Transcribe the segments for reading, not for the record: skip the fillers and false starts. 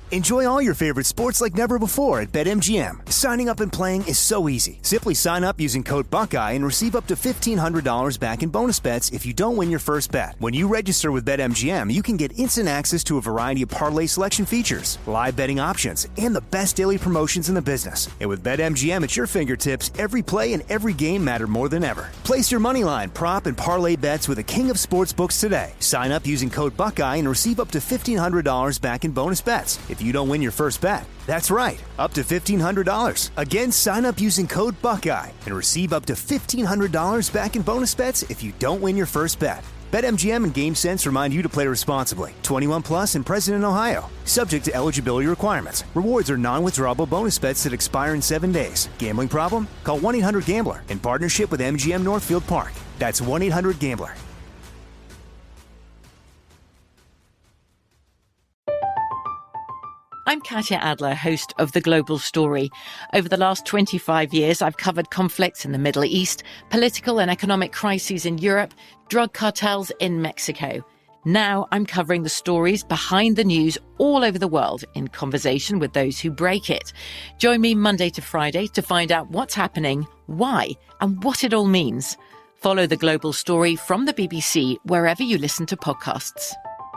Enjoy all your favorite sports like never before at BetMGM. Signing up and playing is so easy. Simply sign up using code Buckeye and receive up to $1,500 back in bonus bets if you don't win your first bet. When you register with BetMGM, you can get instant access to a variety of parlay selection features, live betting options, and the best daily promotions in the business. And with BetMGM at your fingertips, every play and every game matter more than ever. Place your moneyline, prop, and parlay bets with the king of sportsbooks today. Sign up using code Buckeye and receive up to $1,500 back in bonus bets if you don't win your first bet. That's right, up to $1,500. Again, sign up using code Buckeye and receive up to $1,500 back in bonus bets if you don't win your first bet. BetMGM and GameSense remind you to play responsibly. 21 plus and present in Ohio. Subject to eligibility requirements. Rewards are non-withdrawable bonus bets that expire in 7 days. Gambling problem? Call 1-800-GAMBLER in partnership with MGM Northfield Park. That's 1-800-GAMBLER. I'm Katya Adler, host of The Global Story. Over the last 25 years, I've covered conflicts in the Middle East, political and economic crises in Europe, drug cartels in Mexico. Now I'm covering the stories behind the news all over the world in conversation with those who break it. Join me Monday to Friday to find out what's happening, why, and what it all means. Follow The Global Story from the BBC wherever you listen to podcasts.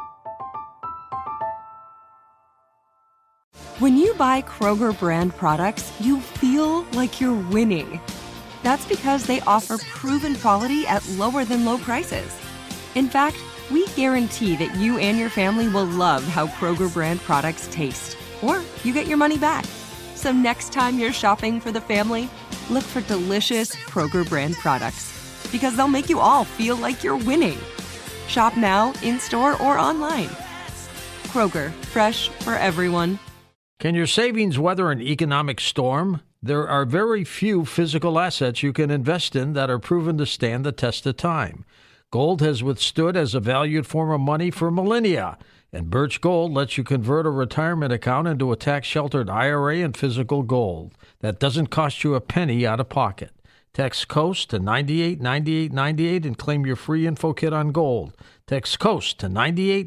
When you buy Kroger brand products, you feel like you're winning. That's because they offer proven quality at lower than low prices. In fact, we guarantee that you and your family will love how Kroger brand products taste, or you get your money back. So next time you're shopping for the family, look for delicious Kroger brand products, because they'll make you all feel like you're winning. Shop now, in-store, or online. Kroger, fresh for everyone. Can your savings weather an economic storm? There are very few physical assets you can invest in that are proven to stand the test of time. Gold has withstood as a valued form of money for millennia, and Birch Gold lets you convert a retirement account into a tax-sheltered IRA and physical gold that doesn't cost you a penny out of pocket. Text COAST to 989898 and claim your free info kit on gold. Text COAST to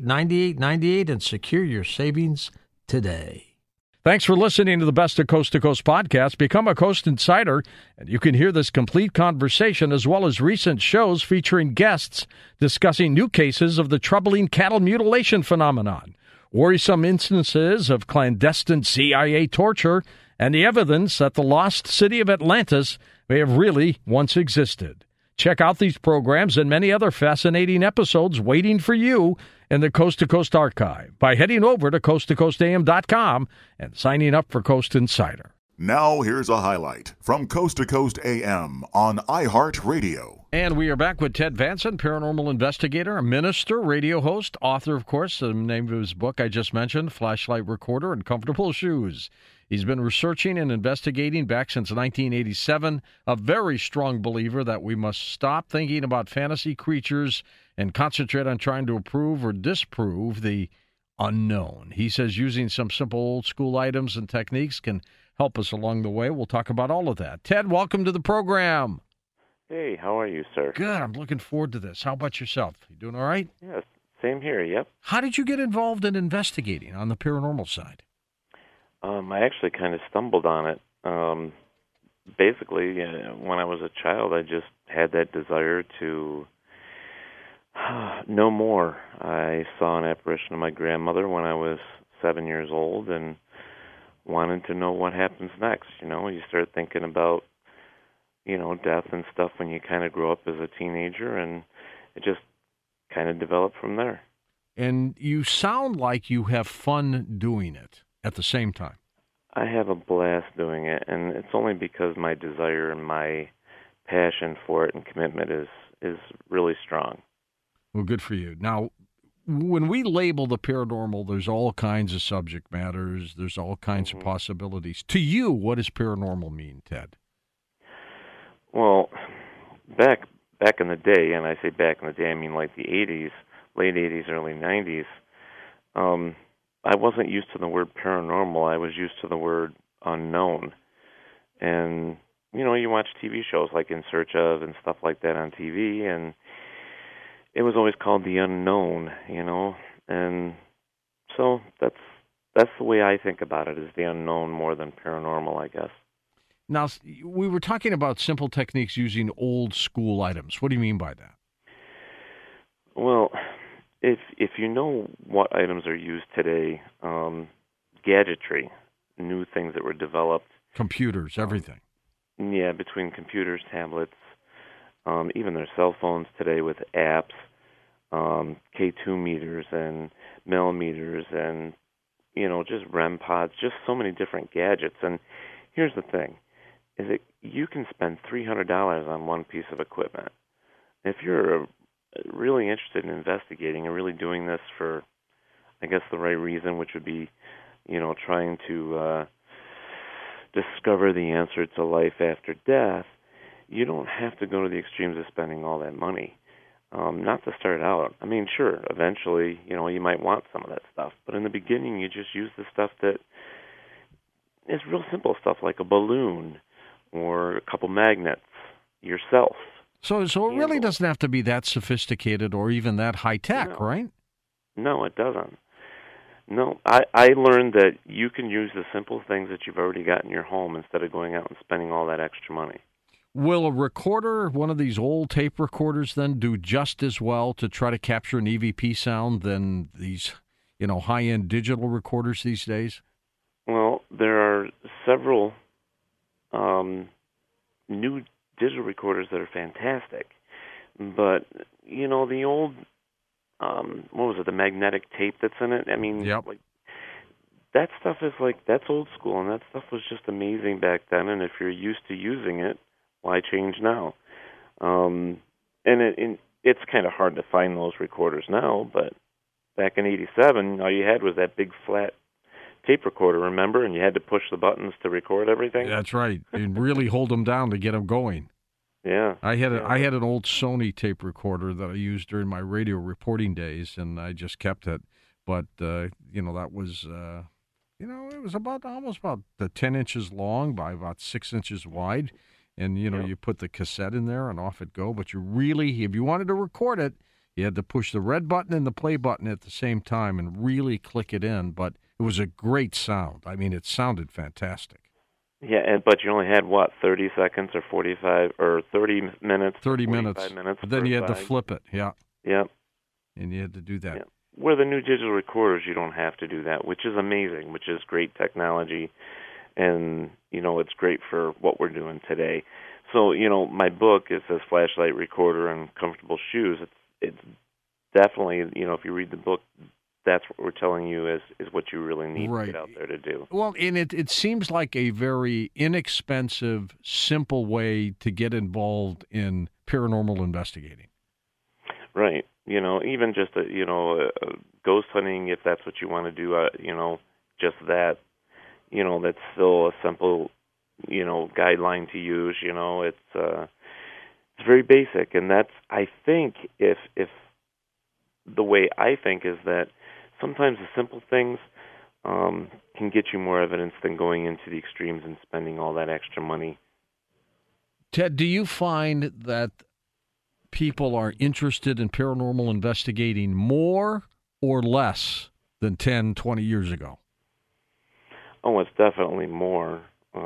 989898 and secure your savings today. Thanks for listening to the Best of Coast to Coast podcast. Become a Coast Insider, and you can hear this complete conversation as well as recent shows featuring guests discussing new cases of the troubling cattle mutilation phenomenon, worrisome instances of clandestine CIA torture, and the evidence that the lost city of Atlantis may have really once existed. Check out these programs and many other fascinating episodes waiting for you in the Coast to Coast archive by heading over to coasttocoastam.com and signing up for Coast Insider. Now here's a highlight from Coast to Coast AM on iHeartRadio. And we are back with Ted Vanson, paranormal investigator, a minister, radio host, author, of course, the name of his book I just mentioned, Flashlight Recorder and Comfortable Shoes. He's been researching and investigating back since 1987, a very strong believer that we must stop thinking about fantasy creatures and concentrate on trying to prove or disprove the unknown. He says using some simple old-school items and techniques can help us along the way. We'll talk about all of that. Ted, welcome to the program. Hey, how are you, sir? Good. I'm looking forward to this. How about yourself? You doing all right? Yes, same here, yep. How did you get involved in investigating on the paranormal side? I actually kind of stumbled on it. Basically, when I was a child, I just had that desire to know more. I saw an apparition of my grandmother when I was 7 years old and wanted to know what happens next. You know, you start thinking about, death and stuff when you kind of grow up as a teenager, and it just kind of developed from there. And you sound like you have fun doing it at the same time. I have a blast doing it, and it's only because my desire and my passion for it and commitment is really strong. Well, good for you. Now, when we label the paranormal, there's all kinds of subject matters. There's all kinds of possibilities. To you, what does paranormal mean, Ted? Well, back in the day, and I say back in the day, I mean like the 80s, late 80s, early 90s, I wasn't used to the word paranormal. I was used to the word unknown. And, you watch TV shows like In Search of and stuff like that on TV, and it was always called the unknown, and so that's that's the way I think about it, is the unknown more than paranormal, I guess. Now, we were talking about simple techniques using old school items. What do you mean by that? Well, if you know what items are used today, gadgetry, new things that were developed. Computers, everything. Yeah, between computers, tablets, even their cell phones today with apps, K2 meters and millimeters and, just REM pods, just so many different gadgets. And here's the thing, is that you can spend $300 on one piece of equipment. If you're really interested in investigating and really doing this for, I guess, the right reason, which would be, trying to discover the answer to life after death, you don't have to go to the extremes of spending all that money. Not to start out. I mean, sure, eventually, you might want some of that stuff. But in the beginning, you just use the stuff that is real simple stuff, like a balloon or a couple magnets yourself. So it really doesn't have to be that sophisticated or even that high-tech, right? No, it doesn't. No, I learned that you can use the simple things that you've already got in your home instead of going out and spending all that extra money. Will a recorder, one of these old tape recorders, then do just as well to try to capture an EVP sound than these, high-end digital recorders these days? Well, there are several new digital recorders that are fantastic. But, the old, what was it, the magnetic tape that's in it? I mean, that stuff is that's old school, and that stuff was just amazing back then. And if you're used to using it, why change now? And it's kind of hard to find those recorders now, but back in '87, all you had was that big flat tape recorder, remember? And you had to push the buttons to record everything. That's right, and really hold them down to get them going. Yeah. I had an old Sony tape recorder that I used during my radio reporting days, and I just kept it. But that was it was almost about 10 inches long by about 6 inches wide. And, you put the cassette in there and off it go. But if you wanted to record it, you had to push the red button and the play button at the same time and really click it in. But it was a great sound. I mean, it sounded fantastic. Yeah, but you only had, 30 seconds or 45 or 30 minutes? 30 minutes. But then you had to flip it, yeah. Yep. And you had to do that. Yeah. Where the new digital recorders, you don't have to do that, which is amazing, which is great technology. And, it's great for what we're doing today. So, my book, it says flashlight, recorder, and comfortable shoes. It's definitely, if you read the book, that's what we're telling you is what you really need to get out there to do. Well, and it seems like a very inexpensive, simple way to get involved in paranormal investigating. Right. Even just ghost hunting, if that's what you want to do, just that. That's still a simple, guideline to use. It's very basic, and that's, I think, if the way I think is that sometimes the simple things can get you more evidence than going into the extremes and spending all that extra money. Ted, do you find that people are interested in paranormal investigating more or less than 10, 20 years ago? Oh, it's definitely more.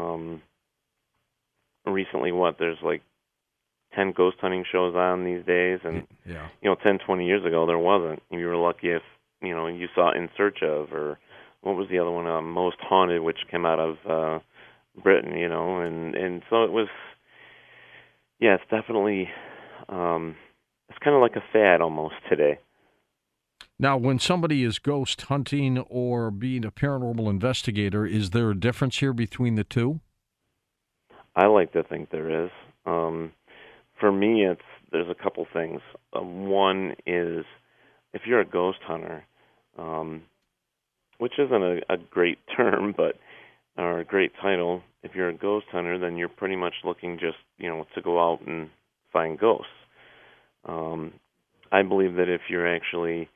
Recently, there's 10 ghost hunting shows on these days, and 10, 20 years ago there wasn't. You were lucky if you saw In Search Of, or what was the other one, Most Haunted, which came out of Britain, and so it was. Yeah, it's definitely. It's kind of like a fad almost today. Now, when somebody is ghost hunting or being a paranormal investigator, is there a difference here between the two? I like to think there is. For me, there's a couple things. One is, if you're a ghost hunter, which isn't a great term, or a great title, if you're a ghost hunter, then you're pretty much looking just, to go out and find ghosts. I believe that if you're actually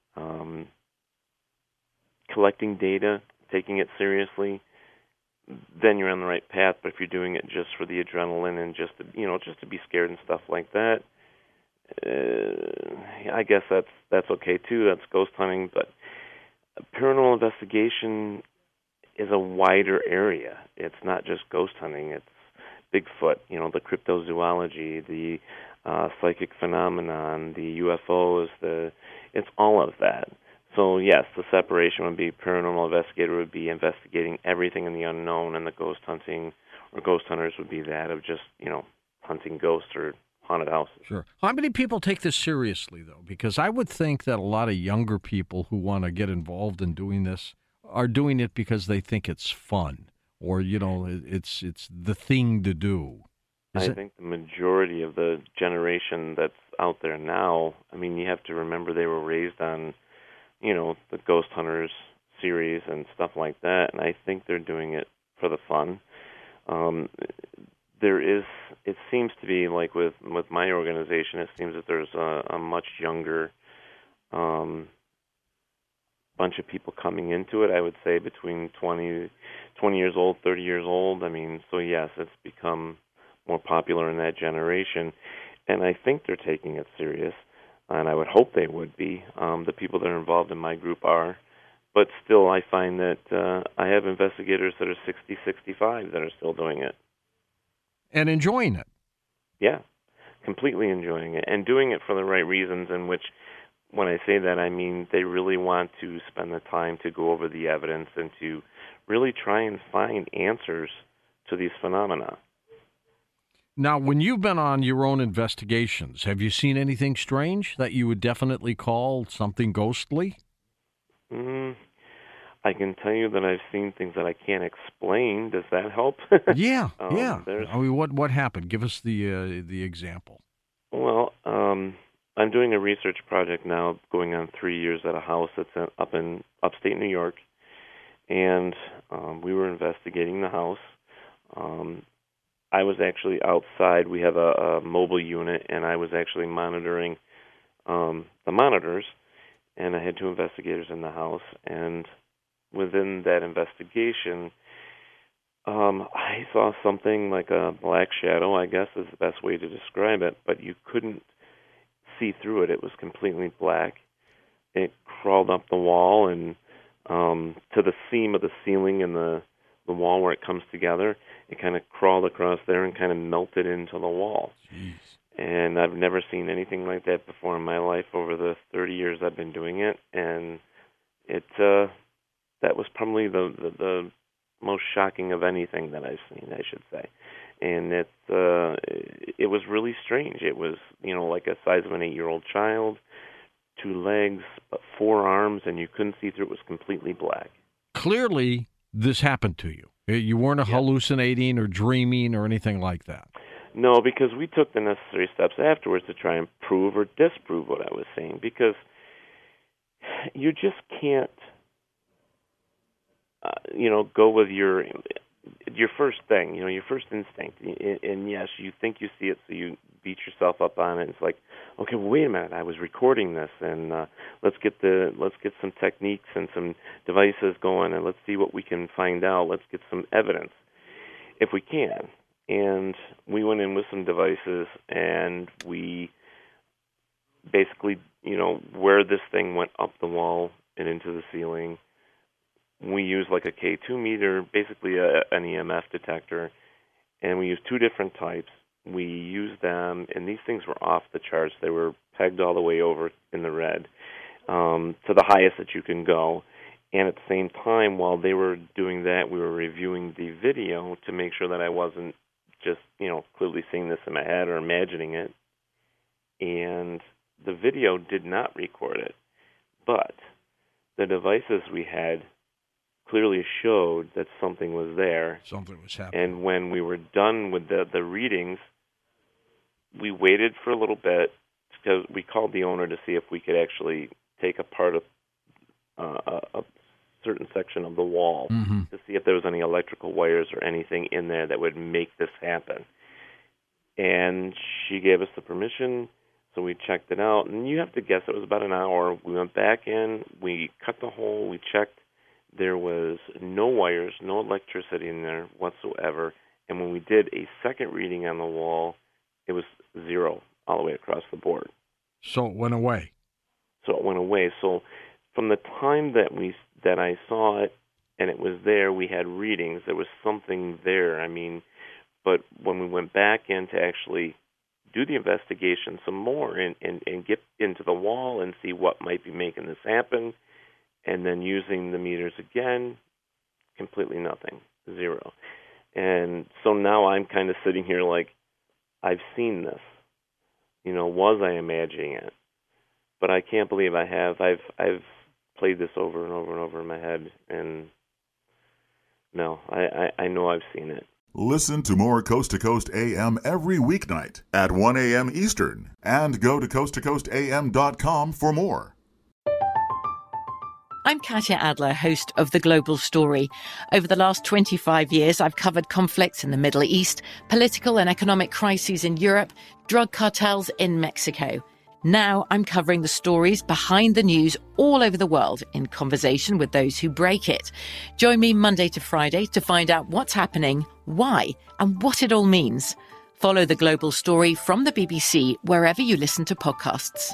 collecting data, taking it seriously, then you're on the right path. But if you're doing it just for the adrenaline and just to be scared and stuff like that, I guess that's okay too. That's ghost hunting. But paranormal investigation is a wider area. It's not just ghost hunting. It's Bigfoot, the cryptozoology, the psychic phenomenon, the UFOs. It's all of that. So yes, the separation would be paranormal investigator would be investigating everything in the unknown, and the ghost hunting or ghost hunters would be that of just hunting ghosts or haunted houses. Sure. How many people take this seriously, though? Because I would think that a lot of younger people who want to get involved in doing this are doing it because they think it's fun, or it's the thing to do. I think the majority of the generation that's out there now, you have to remember they were raised on, the Ghost Hunters series and stuff like that, and I think they're doing it for the fun. It seems to be like with my organization, it seems that there's a much younger bunch of people coming into it. I would say between 20 years old, 30 years old. So yes, it's become more popular in that generation, and I think they're taking it serious, and I would hope they would be. The people that are involved in my group are, but still I find that I have investigators that are 60, 65 that are still doing it. And enjoying it. Yeah, completely enjoying it, and doing it for the right reasons, in which, when I say that, I mean they really want to spend the time to go over the evidence and to really try and find answers to these phenomena. Now, when you've been on your own investigations, have you seen anything strange that you would definitely call something ghostly? I can tell you that I've seen things that I can't explain. Does that help? Yeah. What happened? Give us the example. Well, I'm doing a research project now, going on 3 years at a house that's up in upstate New York, and we were investigating the house. I was actually outside. We have a mobile unit, and I was actually monitoring the monitors, and I had 2 investigators in the house, and within that investigation, I saw something like a black shadow, I guess is the best way to describe it, but you couldn't see through it. It was completely black. It crawled up the wall and to the seam of the ceiling and the wall where it comes together. It kind of crawled across there and kind of melted into the wall. Jeez. And I've never seen anything like that before in my life over the 30 years I've been doing it, and that was probably the most shocking of anything that I've seen, I should say. And it was really strange. It was, like a size of an 8-year-old child, 2 legs, 4 arms, and you couldn't see through. It was completely black. Clearly, this happened to you. You weren't hallucinating or dreaming or anything like that. No, because we took the necessary steps afterwards to try and prove or disprove what I was saying, because you just can't go with your first thing, your first instinct. And yes, you think you see it, so you beat yourself up on it. It's like, okay, well, wait a minute, I was recording this, and let's get some techniques and some devices going, and let's see what we can find out. Let's get some evidence, if we can. And we went in with some devices, and we basically, where this thing went up the wall and into the ceiling, we used like a K2 meter, basically an EMF detector, and we used 2 different types. We used them, and these things were off the charts. They were pegged all the way over in the red to the highest that you can go. And at the same time, while they were doing that, we were reviewing the video to make sure that I wasn't just, clearly seeing this in my head or imagining it. And the video did not record it, but the devices we had clearly showed that something was there. Something was happening. And when we were done with the readings, we waited for a little bit, because we called the owner to see if we could actually take apart a certain section of the wall to see if there was any electrical wires or anything in there that would make this happen. And she gave us the permission, so we checked it out. And you have to guess it was about an hour. We went back in, we cut the hole, we checked. There was no wires, no electricity in there whatsoever. And when we did a second reading on the wall, it was 0 all the way across the board. So it went away. So from the time that we that I saw it and it was there. We had readings. There was something there. I mean, but when we went back in to actually do the investigation some more and get into the wall and see what might be making this happen, and then using the meters again, completely nothing, zero. And so now I'm kind of sitting here like, I've seen this. You know, was I imagining it? But I can't believe I have. I've played this over and over and over in my head, and no, I know I've seen it. Listen to more Coast to Coast AM every weeknight at 1 a.m. Eastern, and go to coasttocoastam.com for more. I'm Katya Adler, host of The Global Story. Over the last 25 years, I've covered conflicts in the Middle East, political and economic crises in Europe, drug cartels in Mexico. Now I'm covering the stories behind the news all over the world in conversation with those who break it. Join me Monday to Friday to find out what's happening, why, and what it all means. Follow The Global Story from the BBC wherever you listen to podcasts.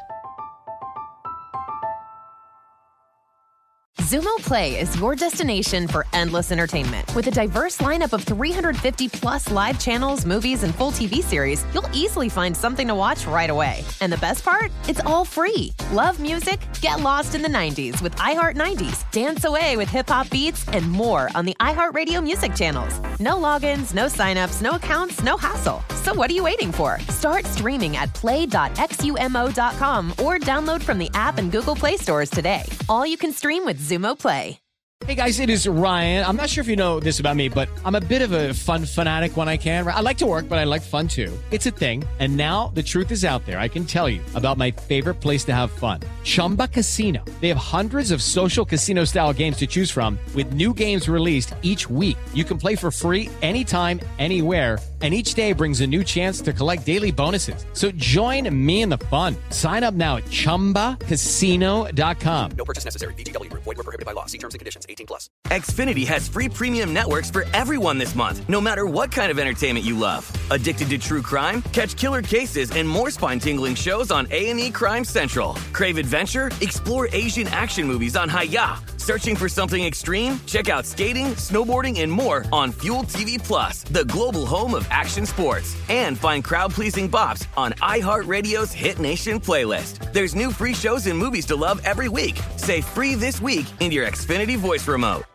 Xumo Play is your destination for endless entertainment. With a diverse lineup of 350-plus live channels, movies, and full TV series, you'll easily find something to watch right away. And the best part? It's all free. Love music? Get lost in the 90s with iHeart 90s, dance away with hip-hop beats, and more on the iHeartRadio music channels. No logins, no signups, no accounts, no hassle. So what are you waiting for? Start streaming at play.xumo.com or download from the app and Google Play stores today. All you can stream with Xumo Play. Hey guys, it is Ryan. I'm not sure if you know this about me, but I'm a bit of a fun fanatic when I can. I like to work, but I like fun too. It's a thing. And now the truth is out there. I can tell you about my favorite place to have fun. Chumba Casino. They have hundreds of social casino style games to choose from with new games released each week. You can play for free anytime, anywhere. And each day brings a new chance to collect daily bonuses. So join me in the fun. Sign up now at ChumbaCasino.com. No purchase necessary. VGW. Void where prohibited by law. See terms and conditions. 18+. Xfinity has free premium networks for everyone this month, no matter what kind of entertainment you love. Addicted to true crime? Catch killer cases and more spine-tingling shows on A&E Crime Central. Crave adventure? Explore Asian action movies on Hi-YAH. Searching for something extreme? Check out skating, snowboarding, and more on Fuel TV Plus, the global home of action sports. And find crowd-pleasing bops on iHeartRadio's Hit Nation playlist. There's new free shows and movies to love every week. Say free this week in your Xfinity voice remote.